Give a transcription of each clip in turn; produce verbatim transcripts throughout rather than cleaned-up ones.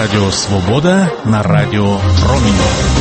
Радіо Свобода на Радіо Промінь.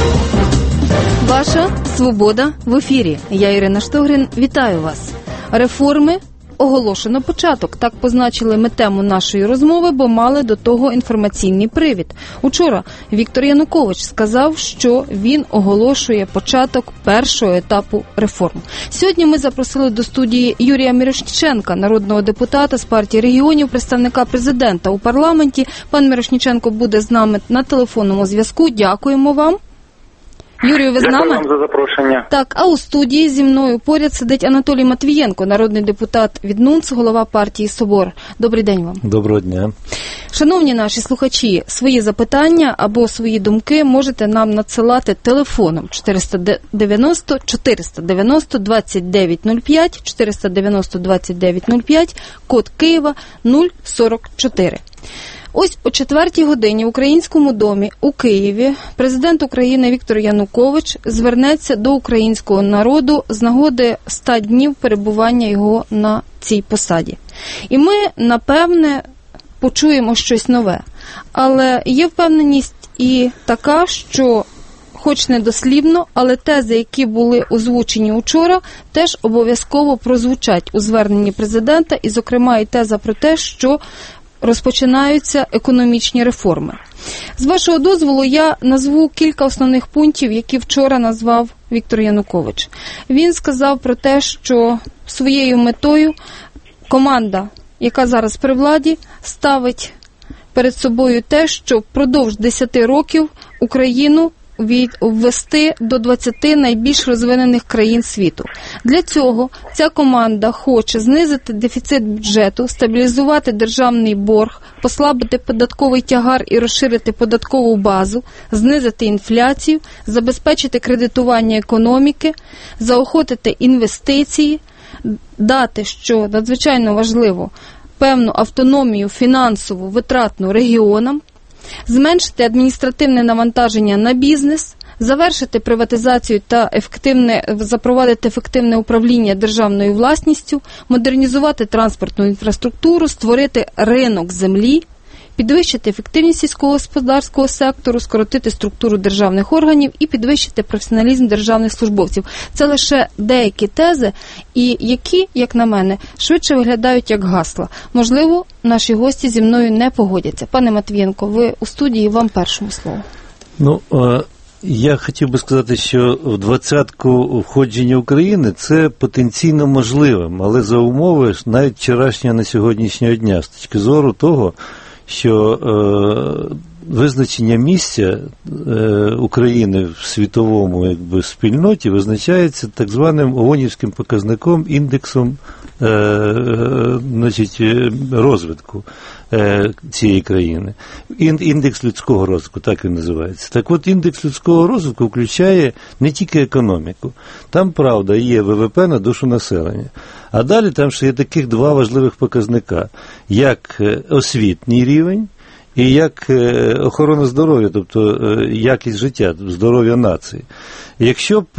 Ваша Свобода в ефірі. Я Ірина Штогрин. Вітаю вас. Реформи оголошено початок. Так позначили ми тему нашої розмови, бо мали до того інформаційний привід. Учора Віктор Янукович сказав, що він оголошує початок першого етапу реформ. Сьогодні ми запросили до студії Юрія Мірошніченка, народного депутата з партії регіонів, представника президента у парламенті. Пан Мірошніченко буде з нами на телефонному зв'язку. Дякуємо вам. Юрію, ви з нами? Дякую вам за запрошення. Так, а у студії зі мною поряд сидить Анатолій Матвієнко, народний депутат від НУНЦ, голова партії «Собор». Добрий день вам. Доброго дня. Шановні наші слухачі, свої запитання або свої думки можете нам надсилати телефоном чотириста дев'яносто чотириста дев'яносто двадцять дев'ять нуль п'ять, чотириста дев'яносто двадцять дев'ять нуль п'ять, код Києва нуль сорок чотири. Ось о четвертій годині в Українському домі у Києві президент України Віктор Янукович звернеться до українського народу з нагоди ста днів перебування його на цій посаді. І ми, напевне, почуємо щось нове. Але є впевненість і така, що хоч не дослівно, але тези, які були озвучені учора, теж обов'язково прозвучать у зверненні президента, і, зокрема, і теза про те, що розпочинаються економічні реформи. З вашого дозволу я назву кілька основних пунктів, які вчора назвав Віктор Янукович. Він сказав про те, що своєю метою команда, яка зараз при владі, ставить перед собою те, що впродовж десяти років Україну ввести до двадцяти найбільш розвинених країн світу. Для цього ця команда хоче знизити дефіцит бюджету, стабілізувати державний борг, послабити податковий тягар і розширити податкову базу, знизити інфляцію, забезпечити кредитування економіки, заохотити інвестиції, дати, що надзвичайно важливо, певну автономію фінансову, витратну регіонам, зменшити адміністративне навантаження на бізнес, завершити приватизацію та ефективне, запровадити ефективне управління державною власністю, модернізувати транспортну інфраструктуру, створити ринок землі, підвищити ефективність сільськогосподарського сектору, скоротити структуру державних органів і підвищити професіоналізм державних службовців. Це лише деякі тези, і які, як на мене, швидше виглядають як гасла. Можливо, наші гості зі мною не погодяться. Пане Матвієнко, ви у студії, вам першому слово. Ну, я хотів би сказати, що в двадцятку входження України це потенційно можливим, але за умови навіть вчорашнього на сьогоднішнього дня, з точки зору того, що е, визначення місця е, України в світовому якби, спільноті визначається так званим ООНівським показником, індексом е, е, значить, розвитку е, цієї країни. Індекс людського розвитку, так він називається. Так от, індекс людського розвитку включає не тільки економіку. Там, правда, є ВВП на душу населення. А далі там ще є таких два важливих показника, як освітній рівень і як охорона здоров'я, тобто якість життя, здоров'я нації. Якщо б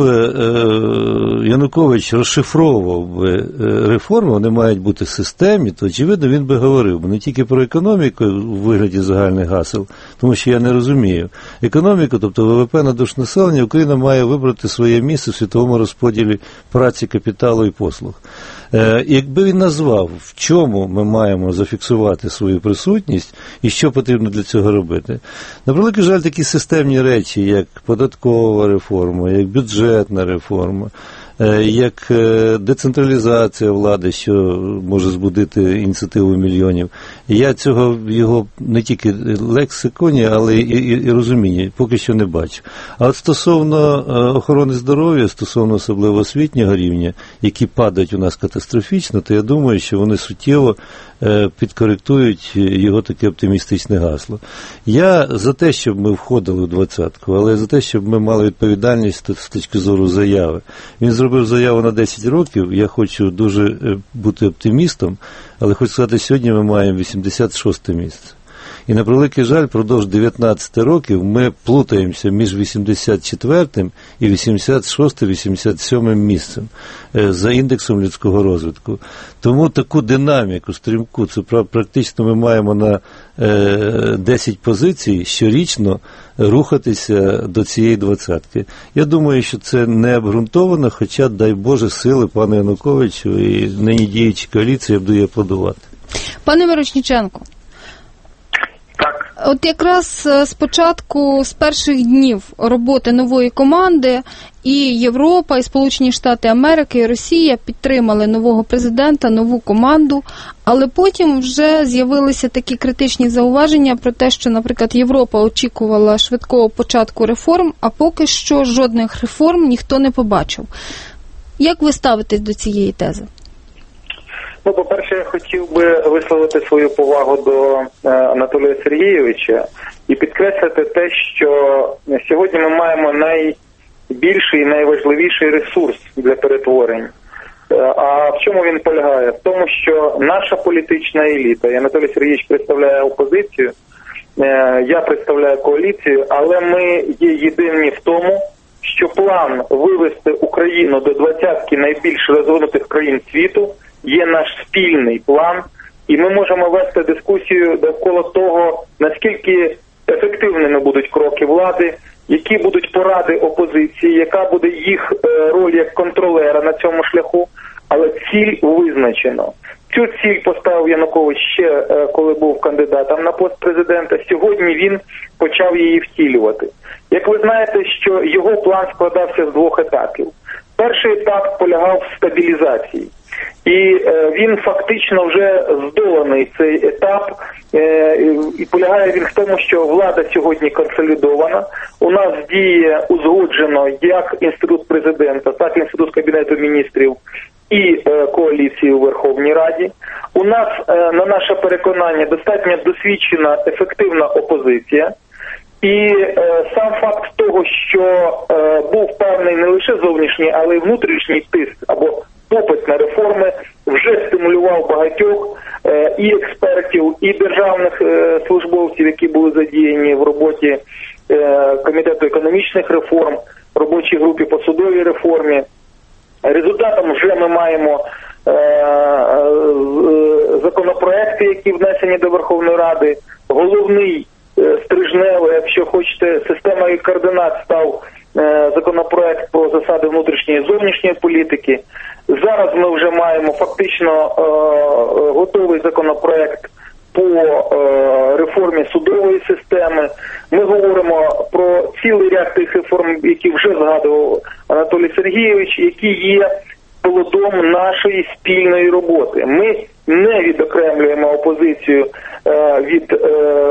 Янукович розшифровував би реформи, вони мають бути в системі, то, очевидно, він би говорив не тільки про економіку у вигляді загальних гасел, тому що я не розумію. Економіку, тобто ВВП на душу населення, Україна має вибрати своє місце в світовому розподілі праці, капіталу і послуг. Якби він назвав, в чому ми маємо зафіксувати свою присутність і що потрібно для цього робити. На превеликий жаль, такі системні речі, як податкова реформа, як бюджетна реформа, як децентралізація влади, що може збудити ініціативу мільйонів. Я цього в його не тільки лексиконі, але і, і, і розумінні поки що не бачу. А от стосовно охорони здоров'я, стосовно особливо освітнього рівня, які падають у нас катастрофічно, то я думаю, що вони суттєво підкоректують його таке оптимістичне гасло. Я за те, щоб ми входили в двадцятку, але за те, щоб ми мали відповідальність з точки зору заяви. Він зробив заяву на десять років, я хочу дуже бути оптимістом, але хочу сказати, сьогодні ми маємо вісімдесят шосте місце. І, на превеликий жаль, впродовж дев'ятнадцяти років ми плутаємося між вісімдесят четвертим і вісімдесят шостим - вісімдесят сьомим місцем за індексом людського розвитку. Тому таку динаміку, стрімку, це практично ми маємо на десять позицій щорічно рухатися до цієї двадцятки. Я думаю, що це не обґрунтовано, хоча, дай Боже, сили пану Януковичу і нині діючій коаліції я буду їй аплодувати. Пане Мірошніченко, так. От якраз спочатку, з перших днів роботи нової команди, і Європа, і Сполучені Штати Америки, і Росія підтримали нового президента, нову команду, але потім вже з'явилися такі критичні зауваження про те, що, наприклад, Європа очікувала швидкого початку реформ, а поки що жодних реформ ніхто не побачив. Як ви ставитесь до цієї тези? Ну, по-перше, я хотів би висловити свою повагу до е, Анатолія Сергійовича і підкреслити те, що сьогодні ми маємо найбільший і найважливіший ресурс для перетворень. Е, а в чому він полягає? В тому, що наша політична еліта, і Анатолій Сергійович представляє опозицію, е, я представляю коаліцію, але ми є єдині в тому, що план вивести Україну до двадцятки найбільш розвинутих країн світу є наш спільний план, і ми можемо вести дискусію довкола того, наскільки ефективними будуть кроки влади, які будуть поради опозиції, яка буде їх роль як контролера на цьому шляху, але ціль визначено. Цю ціль поставив Янукович ще, коли був кандидатом на пост президента. Сьогодні він почав її втілювати. Як ви знаєте, що його план складався з двох етапів. Перший етап полягав в стабілізації. І е, він фактично вже здоланий цей етап, е, і полягає він в тому, що влада сьогодні консолідована. У нас діє узгоджено як інститут президента, так і інститут Кабінету міністрів і е, коаліції у Верховній Раді. У нас, е, на наше переконання, достатньо досвідчена, ефективна опозиція. І е, сам факт того, що е, був певний не лише зовнішній, але й внутрішній тиск або попит на реформи, вже стимулював багатьох е, і експертів, і державних е, службовців, які були задіяні в роботі е, Комітету економічних реформ, робочій групі по судовій реформі. Результатом вже ми маємо е, е, законопроекти, які внесені до Верховної Ради. Головний е, стрижневий, якщо хочете, системою координат став е, законопроект про засади внутрішньої і зовнішньої політики. Зараз ми вже маємо фактично е, готовий законопроект по е, реформі судової системи. Ми говоримо про цілий ряд тих реформ, які вже згадував Анатолій Сергійович, які є плодом нашої спільної роботи. Ми не відокремлюємо опозицію е, від е,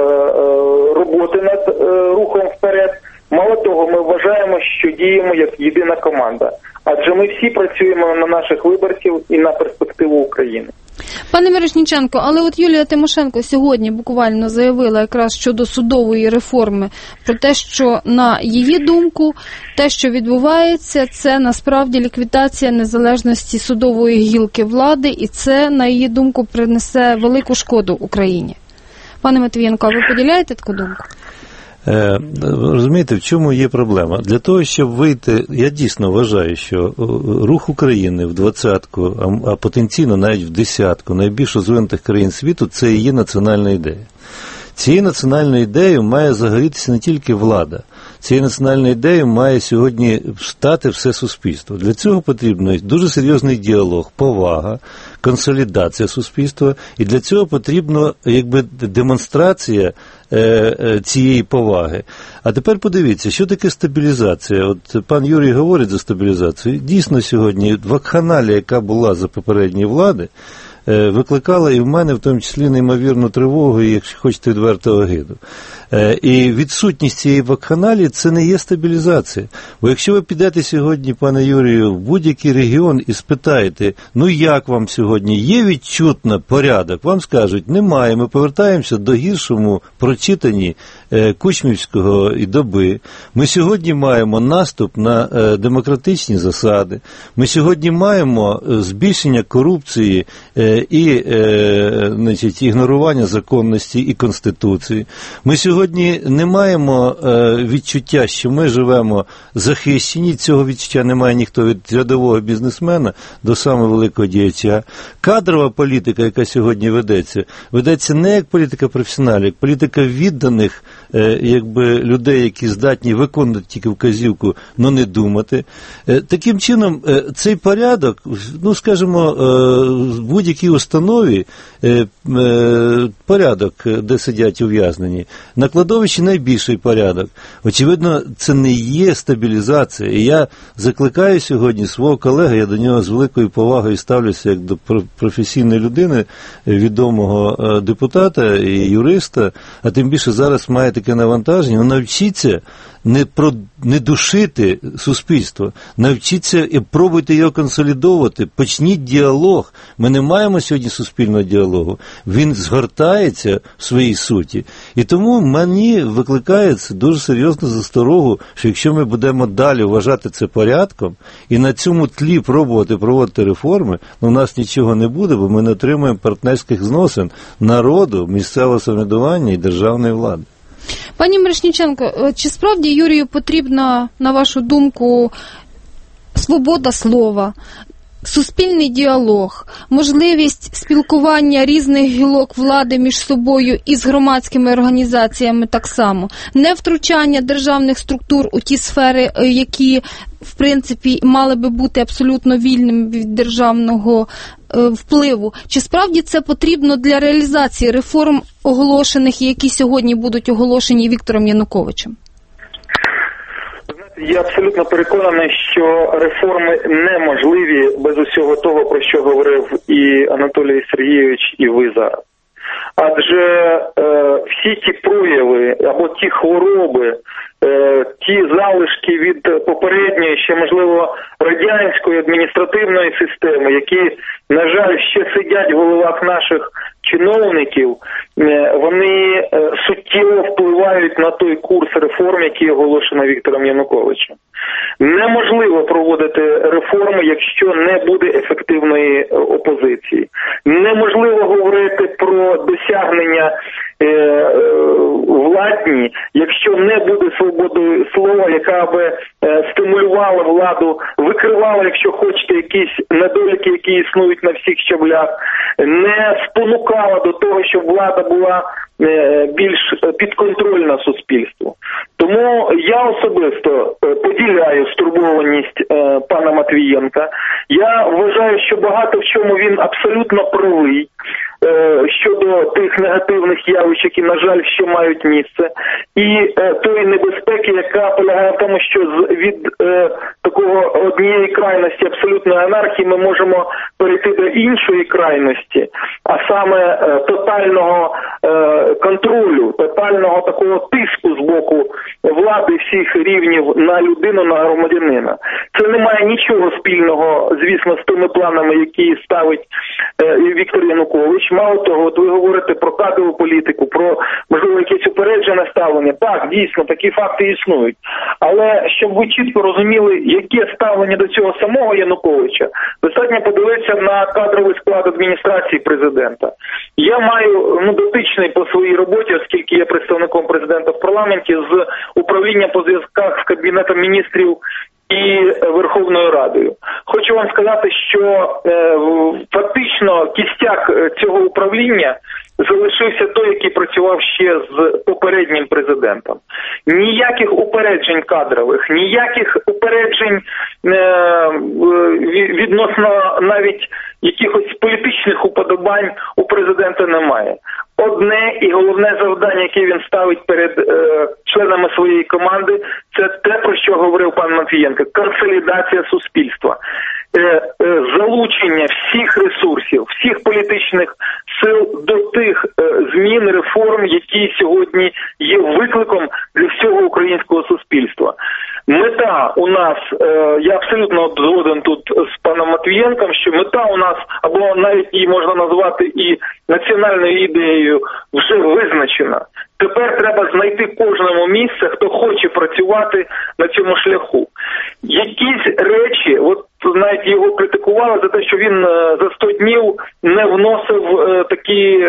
роботи над е, рухом вперед. Мало того, ми вважаємо, що діємо як єдина команда. Адже ми всі працюємо на наших виборців і на перспективу України. Пане Мірошніченко, але от Юлія Тимошенко сьогодні буквально заявила якраз щодо судової реформи про те, що на її думку, те, що відбувається, це насправді ліквідація незалежності судової гілки влади, і це, на її думку, принесе велику шкоду Україні. Пане Матвієнко, а ви поділяєте таку думку? Е, розумієте, в чому є проблема? Для того, щоб вийти, я дійсно вважаю, що рух України в двадцятку, а, а потенційно навіть в десятку найбільш розвинутих країн світу, це і є національна ідея. Цією національною ідеєю має загорітися не тільки влада. Цією національною ідеєю має сьогодні стати все суспільство. Для цього потрібно дуже серйозний діалог, повага, консолідація суспільства, і для цього потрібно якби демонстрація е, е, цієї поваги. А тепер подивіться, що таке стабілізація. От пан Юрій говорить за стабілізацію. Дійсно сьогодні вакханалія, яка була за попередньої влади, е, викликала і в мене в тому числі неймовірну тривогу, і, якщо хочете, відверту огиду. Е, і відсутність цієї вакханалії – це не є стабілізація. Бо якщо ви підете сьогодні, пане Юрію, в будь-який регіон і спитаєте, ну як вам сьогодні, є відчутно порядок? Вам скажуть, немає, ми повертаємося до гіршому прочитанні е, Кучмівського і доби. Ми сьогодні маємо наступ на е, демократичні засади. Ми сьогодні маємо збільшення корупції, е, і значить, ігнорування законності і Конституції. Ми сьогодні не маємо відчуття, що ми живемо захищені, цього відчуття немає ніхто від рядового бізнесмена до самого великого діяча. Кадрова політика, яка сьогодні ведеться, ведеться не як політика професіоналів, як політика відданих якби, людей, які здатні виконувати тільки вказівку, але не думати. Таким чином, цей порядок, ну, скажімо, в будь-якій установі порядок, де сидять ув'язнені, на кладовищі найбільший порядок. Очевидно, це не є стабілізація. І я закликаю сьогодні свого колегу, я до нього з великою повагою ставлюся як до професійної людини, відомого депутата і юриста, а тим більше зараз має таке навантаження, навчіться не, про, не душити суспільство, навчіться і пробуйте його консолідовувати, почніть діалог. Ми не маємо сьогодні суспільного діалогу. Він згортається в своїй суті. І тому мені викликається дуже серйозну засторогу, що якщо ми будемо далі вважати це порядком і на цьому тлі пробувати проводити реформи, ну, у нас нічого не буде, бо ми не отримаємо партнерських зносин народу, місцевого самоврядування і державної влади. Пані Мірошніченко, чи справді Юрію потрібна, на вашу думку, свобода слова, суспільний діалог, можливість спілкування різних гілок влади між собою і з громадськими організаціями так само, не втручання державних структур у ті сфери, які, в принципі, мали би бути абсолютно вільними від державного е, впливу. Чи справді це потрібно для реалізації реформ оголошених, які сьогодні будуть оголошені Віктором Януковичем? Я абсолютно переконаний, що реформи неможливі без усього того, про що говорив і Анатолій Сергійович, і ви зараз. Адже е, всі ті прояви або ті хвороби, е, ті залишки від попередньої, ще, можливо, радянської адміністративної системи, які, на жаль, ще сидять в головах наших чиновників, вони суттєво впливають на той курс реформ, який оголошено Віктором Януковичем. Неможливо проводити реформи, якщо не буде ефективної опозиції. Неможливо говорити про досягнення владні, якщо не буде свободи слова, яка би стимулювала владу, викривала, якщо хочете, якісь недоліки, які існують на всіх щаблях, не спонукала до того, щоб влада була більш підконтрольна суспільству. Тому я особисто поділяю стурбованість пана Матвієнка. Я вважаю, що багато в чому він абсолютно правий щодо тих негативних явищ, які, на жаль, ще мають місце, і тої небезпеки, яка полягає в тому, що від такого однієї крайності абсолютної анархії ми можемо перейти до іншої крайності, а саме тотального контролю, тотального такого тиску з боку влади всіх рівнів на людину, на громадянина. Це не має нічого спільного, звісно, з тими планами, які ставить Віктор Янукович. Мало того, от ви говорите про кадрову політику, про, можливо, якесь упереджене ставлення. Так, дійсно, такі факти існують. Але, щоб ви чітко розуміли, яке ставлення до цього самого Януковича, достатньо подивитися на кадровий склад адміністрації президента. Я маю, ну, дотичний по своїй роботі, оскільки є представником президента в парламенті, з управління по зв'язках з Кабінетом міністрів і Верховною Радою. Хочу вам сказати, що е, фактично кістяк цього управління залишився той, який працював ще з попереднім президентом. Ніяких упереджень кадрових, ніяких упереджень е, відносно навіть якихось політичних уподобань у президента немає. Одне і головне завдання, яке він ставить перед е, членами своєї команди, це те, про що говорив пан Матвієнко – консолідація суспільства. Е, е, залучення всіх ресурсів, всіх політичних сил до тих е, змін, реформ, які сьогодні є викликом для всього українського суспільства. Мета у нас, е, я абсолютно згоден тут з паном Матвієнком, що мета у нас, або навіть її можна назвати і національною ідеєю, вже визначена. Тепер треба знайти кожному місце, хто хоче працювати на цьому шляху. Якісь речі, от тут навіть його критикували за те, що він за сто днів не вносив такі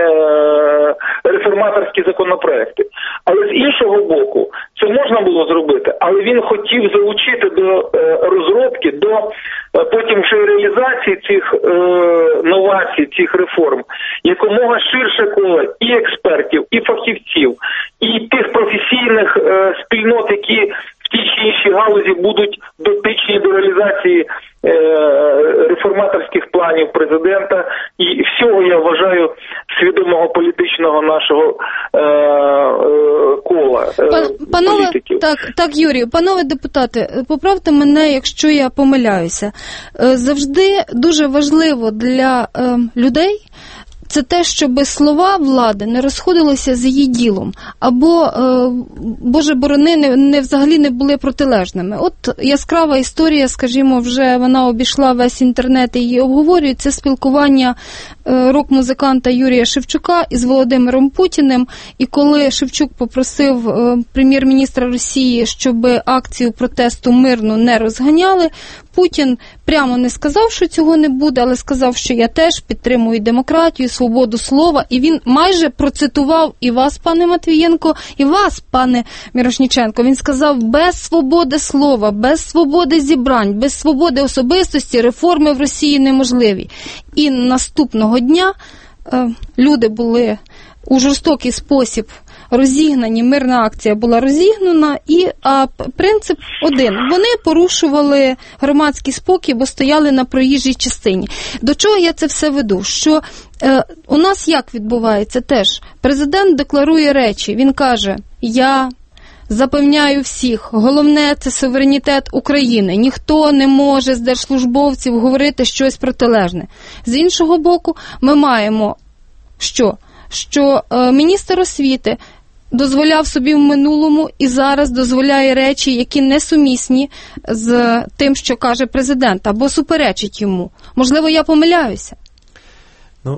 е, реформаторські законопроекти. Але з іншого боку, це можна було зробити, але він хотів залучити до е, розробки, до е, потім вже реалізації цих е, новацій, цих реформ, якомога ширше коло і експертів, і фахівців, і тих професійних е, спільнот, які в тій чи іншій галузі будуть дотичні до реалізації е, реформаторських планів президента і всього, я вважаю, свідомого політичного нашого е, е, кола е, Пан, панове, політиків. Так, так, Юрію, панове депутати, поправте мене, якщо я помиляюся. Е, завжди дуже важливо для е, людей це те, щоб слова влади не розходилися з її ділом, або, е, Боже борони, не, не взагалі не були протилежними. От яскрава історія, скажімо, вже вона обійшла весь інтернет і її обговорюють, це спілкування е, рок-музиканта Юрія Шевчука із Володимиром Путіним, і коли Шевчук попросив е, прем'єр-міністра Росії, щоб акцію протесту мирну не розганяли, Путін прямо не сказав, що цього не буде, але сказав, що я теж підтримую демократію, свободу слова, і він майже процитував і вас, пане Матвієнко, і вас, пане Мірошніченко. Він сказав, без свободи слова, без свободи зібрань, без свободи особистості реформи в Росії неможливі. І наступного дня е, люди були у жорстокий спосіб розігнані, мирна акція була розігнана, і а принцип один. Вони порушували громадський спокій, бо стояли на проїжджій частині. До чого я це все веду? Що е, у нас як відбувається теж? Президент декларує речі, він каже, я запевняю всіх, головне – це суверенітет України. Ніхто не може з держслужбовців говорити щось протилежне. З іншого боку, ми маємо що? Що е, міністр освіти дозволяв собі в минулому і зараз дозволяє речі, які несумісні з тим, що каже президент, або суперечить йому. Можливо, я помиляюся. Ну,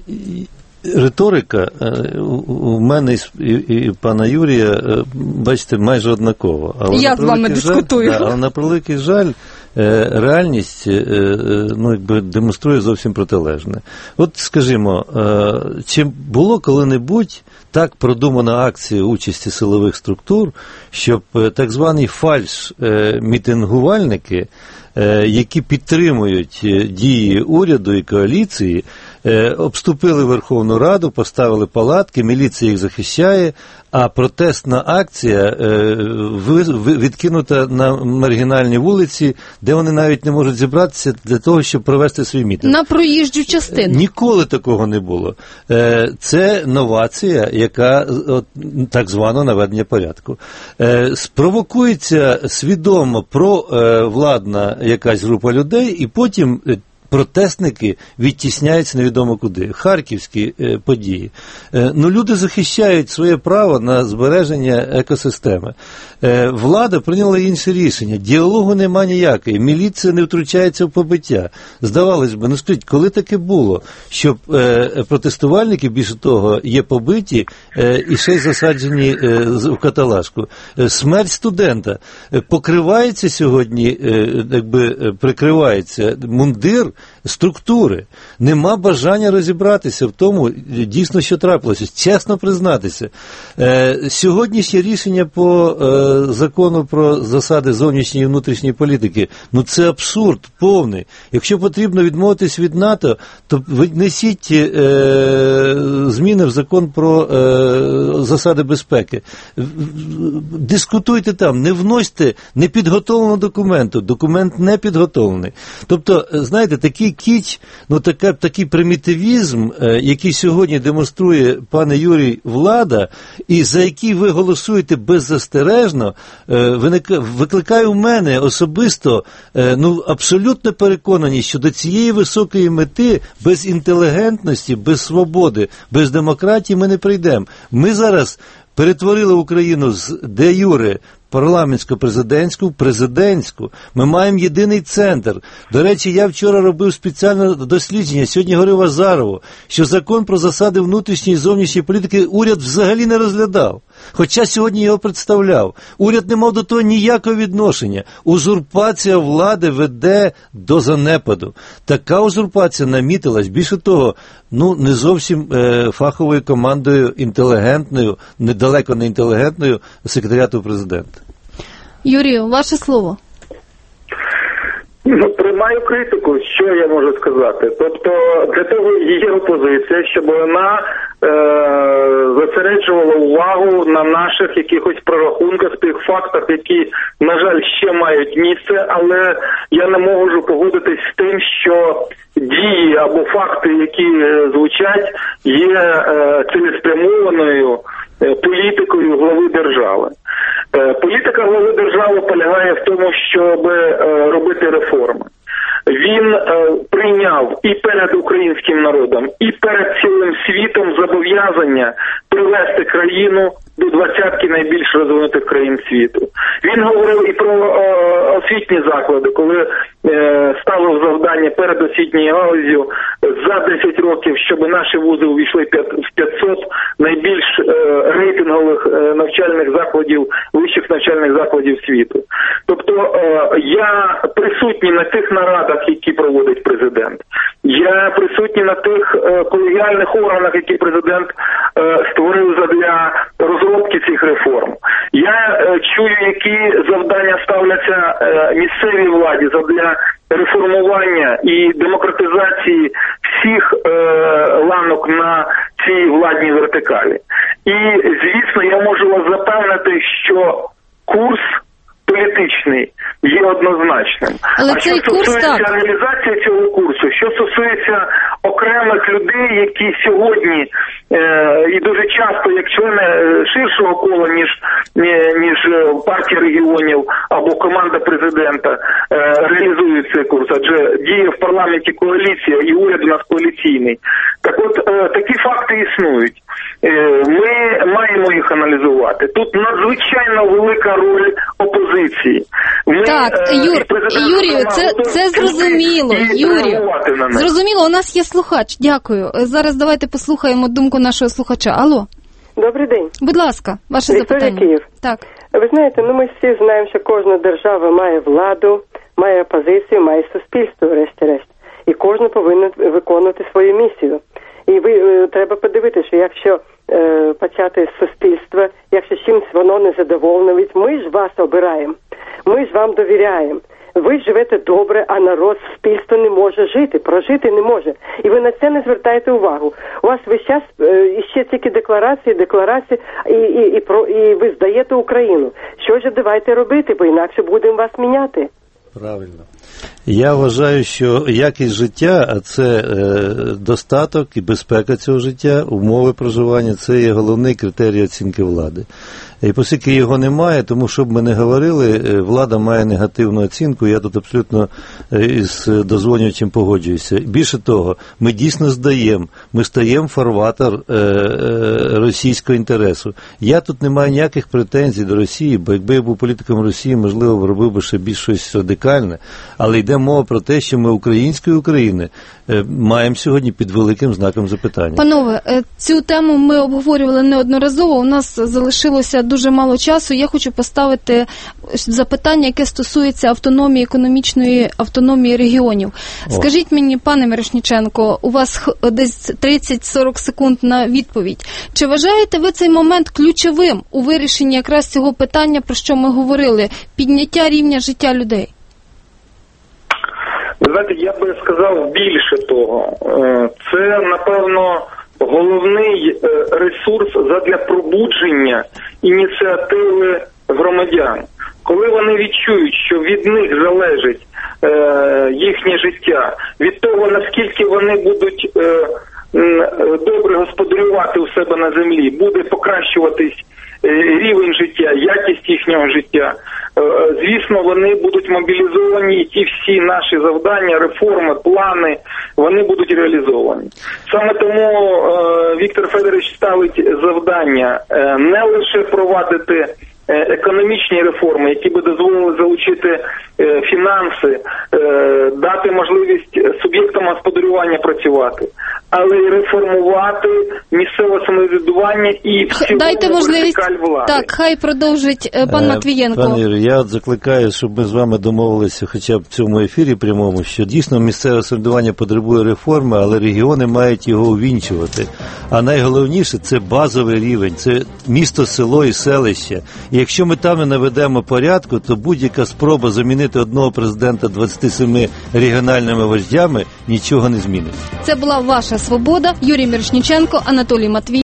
риторика у мене і, і пана Юрія, бачите, майже однакова. Але я з вами дискутую. Да, але на превеликий жаль, реальність ну, якби демонструє зовсім протилежне. От, скажімо, чи було коли-небудь так продумана акція участі силових структур, щоб так звані фальш-мітингувальники, які підтримують дії уряду і коаліції, обступили Верховну Раду, поставили палатки, міліція їх захищає, а протестна акція відкинута на маргінальні вулиці, де вони навіть не можуть зібратися для того, щоб провести свій мітинг. На проїжджу частину. Ніколи такого не було. Це новація, яка от, так звано наведення порядку. Спровокується свідомо провладна якась група людей, і потім протестники відтісняються невідомо куди. Харківські е, події. Е, ну, люди захищають своє право на збереження екосистеми. Е, влада прийняла інше рішення. Діалогу нема ніякої. Міліція не втручається в побиття. Здавалось би, ну скажіть, коли таке було, щоб е, протестувальники, більше того, є побиті е, і ще й засаджені е, в каталажку. Е, смерть студента. Е, покривається сьогодні, е, якби прикривається мундир структури. Нема бажання розібратися в тому, дійсно, що трапилося. Чесно признатися. Е, сьогоднішнє рішення по е, закону про засади зовнішньої і внутрішньої політики, ну це абсурд повний. Якщо потрібно відмовитись від НАТО, то внесіть е, зміни в закон про е, засади безпеки. Дискутуйте там, не вносьте непідготовленого документу. Документ не підготовлений. Тобто, знаєте, такий кіч, ну така, такий примітивізм, е, який сьогодні демонструє, пане Юрій, влада, і за який ви голосуєте беззастережно, е, виник, викликає у мене особисто е, ну, абсолютно переконаність, що до цієї високої мети без інтелігентності, без свободи, без демократії ми не прийдемо. Ми зараз перетворили Україну з де-юре парламентсько-президентську в президентську. Ми маємо єдиний центр. До речі, я вчора робив спеціальне дослідження, сьогодні говорив Азарову, що закон про засади внутрішньої і зовнішньої політики уряд взагалі не розглядав. Хоча сьогодні його представляв. Уряд не мав до того ніякого відношення. Узурпація влади веде до занепаду. Така узурпація намітилась. Більше того, ну, не зовсім е, фаховою командою інтелігентною, недалеко не інтелігентною секретаріату президента. Юрію, ваше слово. Ну, приймаю критику, що я можу сказати. Тобто, для того є опозиція, щоб вона е- зосереджувала увагу на наших якихось прорахунках, тих фактах, які, на жаль, ще мають місце, але я не можу погодитись з тим, що дії або факти, які звучать, є е- цілеспрямованою е- політикою глави держави. Політика глави держави полягає в тому, щоб робити реформи. Він прийняв і перед українським народом, і перед цілим світом зобов'язання привести країну до двадцятки найбільш розвинутих країн світу. Він говорив і про о, освітні заклади, коли е, ставив завдання перед освітньою галуззю за десять років, щоб наші вузи увійшли в п'ятсот найбільш е, рейтингових е, навчальних закладів, вищих навчальних закладів світу. Тобто е, я присутній на тих нарадах, які проводить президент. Я присутній на тих е, колегіальних органах, які президент е, створив задля розробки цих реформ. Я е, чую, які завдання ставляться е, місцевій владі задля реформування і демократизації всіх е, ланок на цій владній вертикалі. І, звісно, я можу вас запевнити, що курс політичний є однозначним. Але а цей що курс, стосується так. реалізації цього курсу, що стосується окремих людей, які сьогодні е, і дуже часто як члени ширшого кола, ніж, ніж партія регіонів або команда президента, е, реалізують цей курс, адже діє в парламенті коаліція і уряд у нас коаліційний. Так от, е, такі факти існують. Е, ми маємо їх аналізувати. Тут надзвичайно велика роль опозиції. Ми, так, е, Юр, Юрію, це, це зрозуміло, Юрію. Зрозуміло, у нас є слухач, дякую. Зараз давайте послухаємо думку нашого слухача. Алло. Добрий день. Будь ласка, ваше Вікторія, запитання. Київ. Так. Ви знаєте, ну ми всі знаємо, що кожна держава має владу, має опозицію, має суспільство, врешті-решт. І кожен повинен виконувати свою місію. І ви е, треба подивитися, що якщо е, почати з суспільства, якщо чимось воно не задоволено, ведь ми ж вас обираємо, ми ж вам довіряємо. Ви живете добре, а народ, суспільство не може жити, прожити не може. І ви на це не звертаєте увагу. У вас весь час е, ще тільки декларації, декларації, і, і, і, про, і ви здаєте Україну. Що ж давайте робити, бо інакше будемо вас міняти. Правильно. Я вважаю, що якість життя, а це е, достаток і безпека цього життя, умови проживання, це є головний критерій оцінки влади. І оскільки його немає, тому що б ми не говорили, влада має негативну оцінку, я тут абсолютно із дозвонювачем погоджуюся. Більше того, ми дійсно здаємо, ми стаємо фарватер е, е, російського інтересу. Я тут не маю ніяких претензій до Росії, бо якби я був політиком Росії, можливо, робив би ще більш щось радикальне, але йде мова про те, що ми української України е, маємо сьогодні під великим знаком запитання. Панове, цю тему ми обговорювали неодноразово, у нас залишилося дуже мало часу. Я хочу поставити запитання, яке стосується автономії, економічної автономії регіонів. О. Скажіть мені, пане Мірошніченко, у вас десь тридцять-сорок секунд на відповідь. Чи вважаєте ви цей момент ключовим у вирішенні якраз цього питання, про що ми говорили, підняття рівня життя людей? Ви знаєте, я би сказав більше того. Це, напевно, головний ресурс задля пробудження ініціативи громадян. Коли вони відчують, що від них залежить е, їхнє життя, від того, наскільки вони будуть е, е, добре господарювати у себе на землі, буде покращуватись е, рівень життя, якість їхнього життя, е, звісно, вони будуть мобілізовані, і ті всі наші завдання, реформи, плани, вони будуть реалізовані. Саме тому е, Віктор Федорович ставить завдання е, не лише провадити економічні реформи, які би дозволили залучити е, фінанси, е, дати можливість суб'єктам господарювання працювати, але й реформувати місцеве самоврядування і в цілому Дайте можливість. вертикаль влади. Так, хай продовжить е, пан Е, Матвієнко. Пане Юрію, я от закликаю, щоб ми з вами домовилися хоча б в цьому ефірі прямому, що дійсно місцеве самоврядування потребує реформи, але регіони мають його увінчувати. А найголовніше – це базовий рівень, це місто, село і селище. І якщо ми там не наведемо порядку, то будь-яка спроба замінити одного президента двадцяти семи регіональними вождями нічого не змінить. Це була ваша свобода. Юрій Мірошніченко, Анатолій Матвій.